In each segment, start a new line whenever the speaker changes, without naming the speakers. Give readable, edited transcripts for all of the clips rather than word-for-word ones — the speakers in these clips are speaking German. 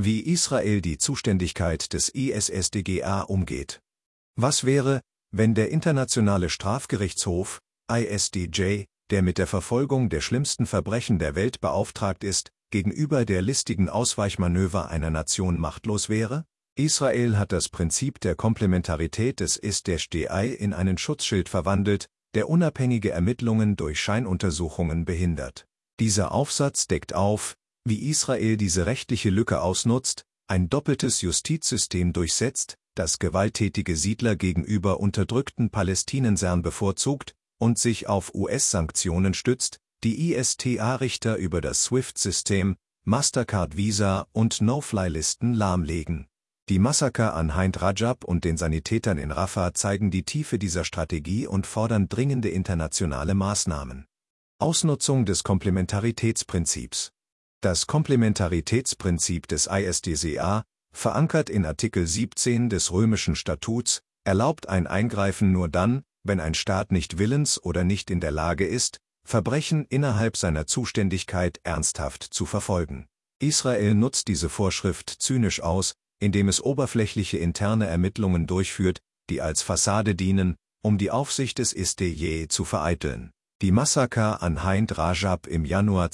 Wie Israel die Zuständigkeit des ISSDGA umgeht. Was wäre, wenn der Internationale Strafgerichtshof, ISDJ, der mit der Verfolgung der schlimmsten Verbrechen der Welt beauftragt ist, gegenüber der listigen Ausweichmanöver einer Nation machtlos wäre? Israel hat das Prinzip der Komplementarität des ISDGA in einen Schutzschild verwandelt, der unabhängige Ermittlungen durch Scheinuntersuchungen behindert. Dieser Aufsatz deckt auf, wie Israel diese rechtliche Lücke ausnutzt, ein doppeltes Justizsystem durchsetzt, das gewalttätige Siedler gegenüber unterdrückten Palästinensern bevorzugt und sich auf US-Sanktionen stützt, die ISTA-Richter über das SWIFT-System, Mastercard-Visa und No-Fly-Listen lahmlegen. Die Massaker an Hind Rajab und den Sanitätern in Rafah zeigen die Tiefe dieser Strategie und fordern dringende internationale Maßnahmen. Ausnutzung des Komplementaritätsprinzips. Das Komplementaritätsprinzip des ISDGA, verankert in Artikel 17 des Römischen Statuts, erlaubt ein Eingreifen nur dann, wenn ein Staat nicht willens oder nicht in der Lage ist, Verbrechen innerhalb seiner Zuständigkeit ernsthaft zu verfolgen. Israel nutzt diese Vorschrift zynisch aus, indem es oberflächliche interne Ermittlungen durchführt, die als Fassade dienen, um die Aufsicht des ISDJ zu vereiteln. Die Massaker an Hind Rajab im Januar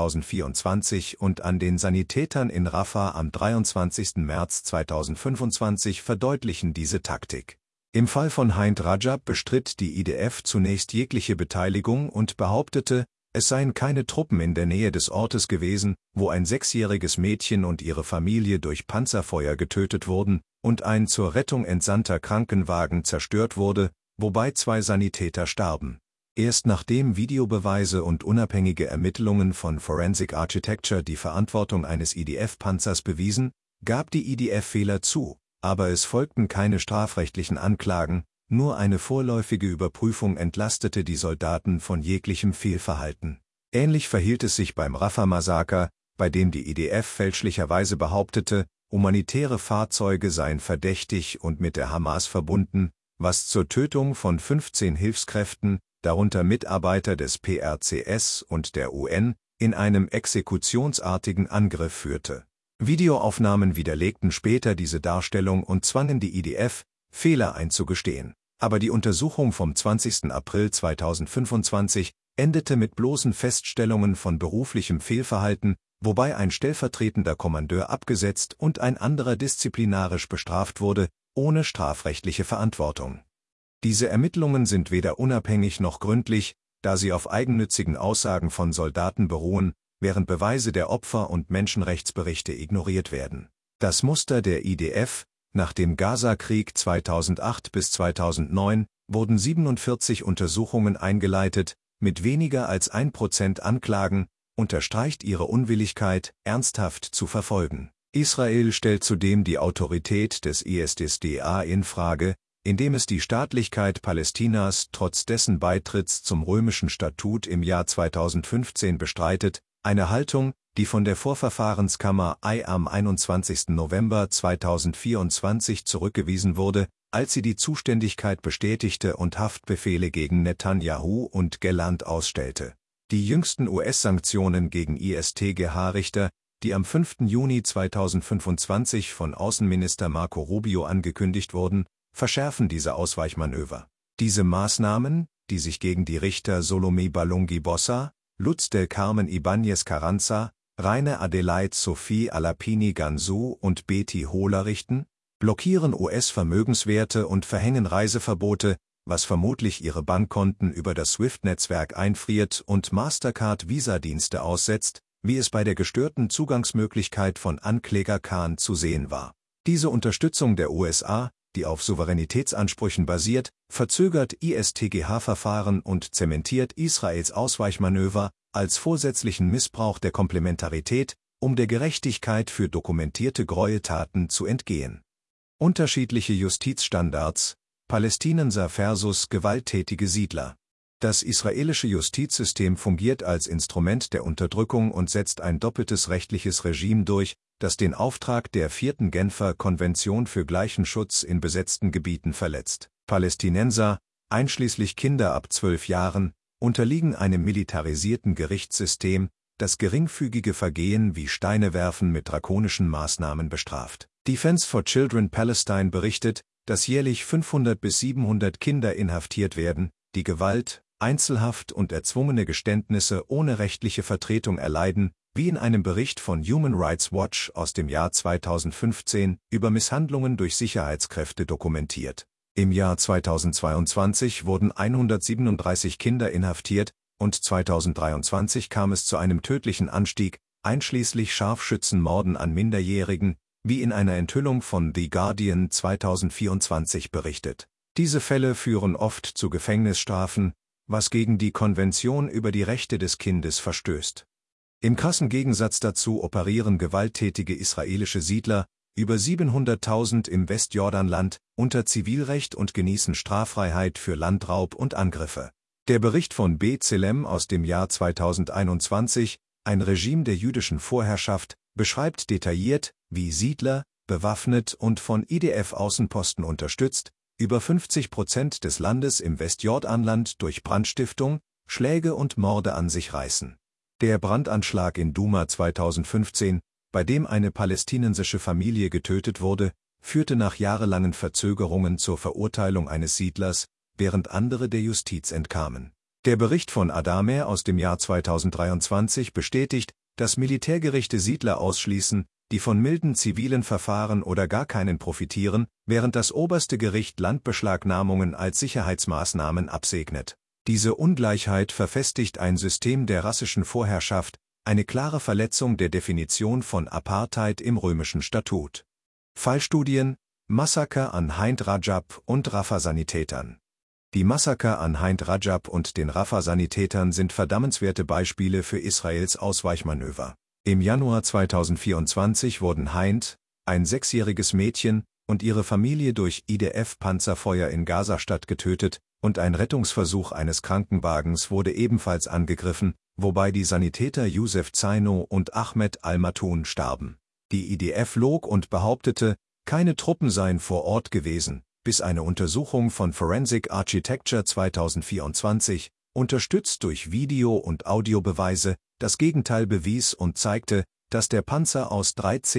2024 und an den Sanitätern in Rafah am 23. März 2025 verdeutlichen diese Taktik. Im Fall von Hind Rajab bestritt die IDF zunächst jegliche Beteiligung und behauptete, es seien keine Truppen in der Nähe des Ortes gewesen, wo ein 6-jähriges Mädchen und ihre Familie durch Panzerfeuer getötet wurden und ein zur Rettung entsandter Krankenwagen zerstört wurde, wobei 2 Sanitäter starben. Erst nachdem Videobeweise und unabhängige Ermittlungen von Forensic Architecture die Verantwortung eines IDF-Panzers bewiesen, gab die IDF Fehler zu, aber es folgten keine strafrechtlichen Anklagen, nur eine vorläufige Überprüfung entlastete die Soldaten von jeglichem Fehlverhalten. Ähnlich verhielt es sich beim Rafah-Massaker, bei dem die IDF fälschlicherweise behauptete, humanitäre Fahrzeuge seien verdächtig und mit der Hamas verbunden, was zur Tötung von 15 Hilfskräften, darunter Mitarbeiter des PRCS und der UN, in einem exekutionsartigen Angriff führte. Videoaufnahmen widerlegten später diese Darstellung und zwangen die IDF, Fehler einzugestehen. Aber die Untersuchung vom 20. April 2025 endete mit bloßen Feststellungen von beruflichem Fehlverhalten, wobei ein stellvertretender Kommandeur abgesetzt und ein anderer disziplinarisch bestraft wurde, ohne strafrechtliche Verantwortung. Diese Ermittlungen sind weder unabhängig noch gründlich, da sie auf eigennützigen Aussagen von Soldaten beruhen, während Beweise der Opfer und Menschenrechtsberichte ignoriert werden. Das Muster der IDF: Nach dem Gaza-Krieg 2008 bis 2009 wurden 47 Untersuchungen eingeleitet, mit weniger als 1% Anklagen, unterstreicht ihre Unwilligkeit, ernsthaft zu verfolgen. Israel stellt zudem die Autorität des ISDGA in Frage, indem es die Staatlichkeit Palästinas trotz dessen Beitritts zum Römischen Statut im Jahr 2015 bestreitet, eine Haltung, die von der Vorverfahrenskammer I am 21. November 2024 zurückgewiesen wurde, als sie die Zuständigkeit bestätigte und Haftbefehle gegen Netanyahu und Gallant ausstellte. Die jüngsten US-Sanktionen gegen ISDGA-Richter, die am 5. Juni 2025 von Außenminister Marco Rubio angekündigt wurden, verschärfen diese Ausweichmanöver. Diese Maßnahmen, die sich gegen die Richter Solomé Balungi Bossa, Lutz del Carmen Ibáñez Carranza, Rainer Adelaide Sophie Alapini Gansu und Betty Hohler richten, blockieren US-Vermögenswerte und verhängen Reiseverbote, was vermutlich ihre Bankkonten über das SWIFT-Netzwerk einfriert und Mastercard-Visa-Dienste aussetzt, wie es bei der gestörten Zugangsmöglichkeit von Ankläger Khan zu sehen war. Diese Unterstützung der USA, die auf Souveränitätsansprüchen basiert, verzögert ISDGA-Verfahren und zementiert Israels Ausweichmanöver als vorsätzlichen Missbrauch der Komplementarität, um der Gerechtigkeit für dokumentierte Gräueltaten zu entgehen. Unterschiedliche Justizstandards: Palästinenser versus gewalttätige Siedler. Das israelische Justizsystem fungiert als Instrument der Unterdrückung und setzt ein doppeltes rechtliches Regime durch, das den Auftrag der 4. Genfer Konvention für gleichen Schutz in besetzten Gebieten verletzt. Palästinenser, einschließlich Kinder ab 12 Jahren, unterliegen einem militarisierten Gerichtssystem, das geringfügige Vergehen wie Steinewerfen mit drakonischen Maßnahmen bestraft. Defense for Children Palestine berichtet, dass jährlich 500 bis 700 Kinder inhaftiert werden, die Gewalt, Einzelhaft und erzwungene Geständnisse ohne rechtliche Vertretung erleiden, wie in einem Bericht von Human Rights Watch aus dem Jahr 2015 über Misshandlungen durch Sicherheitskräfte dokumentiert. Im Jahr 2022 wurden 137 Kinder inhaftiert und 2023 kam es zu einem tödlichen Anstieg, einschließlich Scharfschützenmorden an Minderjährigen, wie in einer Enthüllung von The Guardian 2024 berichtet. Diese Fälle führen oft zu Gefängnisstrafen, was gegen die Konvention über die Rechte des Kindes verstößt. Im krassen Gegensatz dazu operieren gewalttätige israelische Siedler, über 700.000 im Westjordanland, unter Zivilrecht und genießen Straffreiheit für Landraub und Angriffe. Der Bericht von B'Tselem aus dem Jahr 2021, ein Regime der jüdischen Vorherrschaft, beschreibt detailliert, wie Siedler, bewaffnet und von IDF-Außenposten unterstützt, über 50% des Landes im Westjordanland durch Brandstiftung, Schläge und Morde an sich reißen. Der Brandanschlag in Duma 2015, bei dem eine palästinensische Familie getötet wurde, führte nach jahrelangen Verzögerungen zur Verurteilung eines Siedlers, während andere der Justiz entkamen. Der Bericht von Adamer aus dem Jahr 2023 bestätigt, dass Militärgerichte Siedler ausschließen, die von milden zivilen Verfahren oder gar keinen profitieren, während das oberste Gericht Landbeschlagnahmungen als Sicherheitsmaßnahmen absegnet. Diese Ungleichheit verfestigt ein System der rassischen Vorherrschaft, eine klare Verletzung der Definition von Apartheid im römischen Statut. Fallstudien: Massaker an Hind Rajab und Rafah-Sanitätern. Die Massaker an Hind Rajab und den Rafah-Sanitätern sind verdammenswerte Beispiele für Israels Ausweichmanöver. Im Januar 2024 wurden Hind, ein 6-jähriges Mädchen, und ihre Familie durch IDF-Panzerfeuer in Gazastadt getötet, und ein Rettungsversuch eines Krankenwagens wurde ebenfalls angegriffen, wobei die Sanitäter Youssef Zaino und Ahmed Al-Matoun starben. Die IDF log und behauptete, keine Truppen seien vor Ort gewesen, bis eine Untersuchung von Forensic Architecture 2024, unterstützt durch Video- und Audiobeweise, das Gegenteil bewies und zeigte, dass der Panzer aus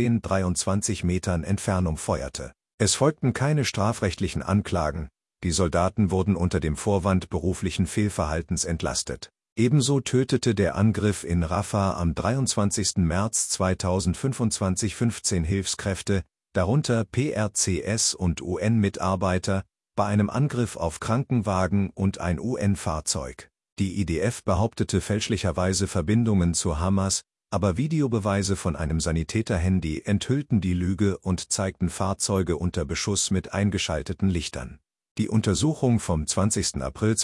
23 Metern Entfernung feuerte. Es folgten keine strafrechtlichen Anklagen, die Soldaten wurden unter dem Vorwand beruflichen Fehlverhaltens entlastet. Ebenso tötete der Angriff in Rafah am 23. März 2025 15 Hilfskräfte, darunter PRCS und UN-Mitarbeiter, bei einem Angriff auf Krankenwagen und ein UN-Fahrzeug. Die IDF behauptete fälschlicherweise Verbindungen zur Hamas, aber Videobeweise von einem Sanitäterhandy enthüllten die Lüge und zeigten Fahrzeuge unter Beschuss mit eingeschalteten Lichtern. Die Untersuchung vom 20. April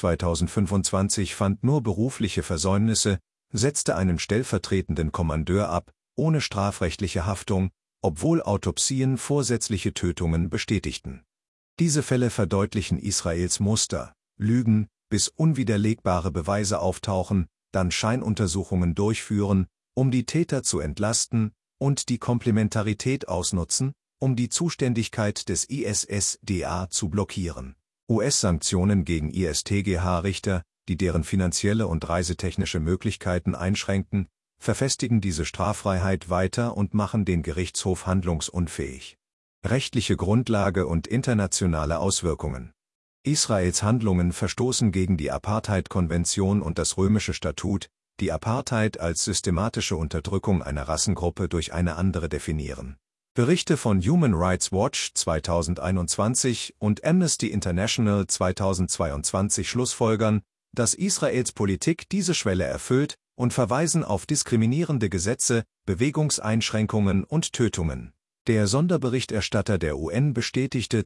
2025 fand nur berufliche Versäumnisse, setzte einen stellvertretenden Kommandeur ab, ohne strafrechtliche Haftung, obwohl Autopsien vorsätzliche Tötungen bestätigten. Diese Fälle verdeutlichen Israels Muster: Lügen, bis unwiderlegbare Beweise auftauchen, dann Scheinuntersuchungen durchführen, um die Täter zu entlasten, und die Komplementarität ausnutzen, um die Zuständigkeit des ISSDA zu blockieren. US-Sanktionen gegen ISTGH-Richter, die deren finanzielle und reisetechnische Möglichkeiten einschränken, verfestigen diese Straffreiheit weiter und machen den Gerichtshof handlungsunfähig. Rechtliche Grundlage und internationale Auswirkungen. Israels Handlungen verstoßen gegen die Apartheid-Konvention und das römische Statut, die Apartheid als systematische Unterdrückung einer Rassengruppe durch eine andere definieren. Berichte von Human Rights Watch 2021 und Amnesty International 2022 schlussfolgern, dass Israels Politik diese Schwelle erfüllt, und verweisen auf diskriminierende Gesetze, Bewegungseinschränkungen und Tötungen. Der Sonderberichterstatter der UN bestätigte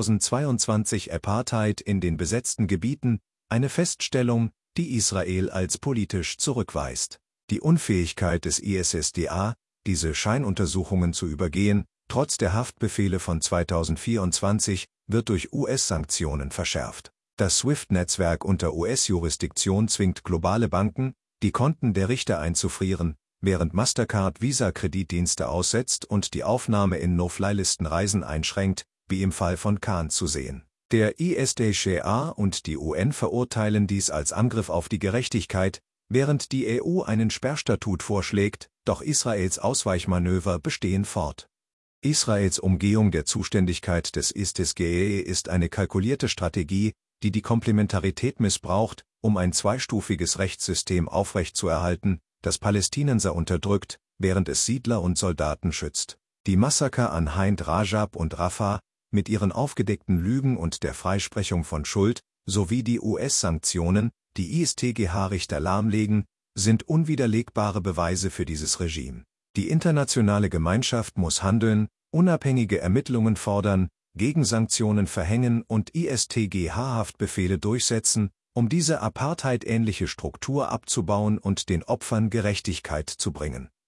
2022 Apartheid in den besetzten Gebieten, eine Feststellung, die Israel als politisch zurückweist. Die Unfähigkeit des ISSDA, diese Scheinuntersuchungen zu übergehen, trotz der Haftbefehle von 2024, wird durch US-Sanktionen verschärft. Das SWIFT-Netzwerk unter US-Jurisdiktion zwingt globale Banken, die Konten der Richter einzufrieren, während Mastercard Visa-Kreditdienste aussetzt und die Aufnahme in No-Fly-Listen Reisen einschränkt, wie im Fall von Khan zu sehen. Der ISDGA und die UN verurteilen dies als Angriff auf die Gerechtigkeit, während die EU einen Sperrstatut vorschlägt, doch Israels Ausweichmanöver bestehen fort. Israels Umgehung der Zuständigkeit des ISTGE ist eine kalkulierte Strategie, die die Komplementarität missbraucht, um ein zweistufiges Rechtssystem aufrechtzuerhalten, das Palästinenser unterdrückt, während es Siedler und Soldaten schützt. Die Massaker an Hind Rajab und Rafah, mit ihren aufgedeckten Lügen und der Freisprechung von Schuld, sowie die US-Sanktionen, die ISTGH-Richter lahmlegen, sind unwiderlegbare Beweise für dieses Regime. Die internationale Gemeinschaft muss handeln, unabhängige Ermittlungen fordern, Gegensanktionen verhängen und ISTGH-Haftbefehle durchsetzen, um diese Apartheid-ähnliche Struktur abzubauen und den Opfern Gerechtigkeit zu bringen.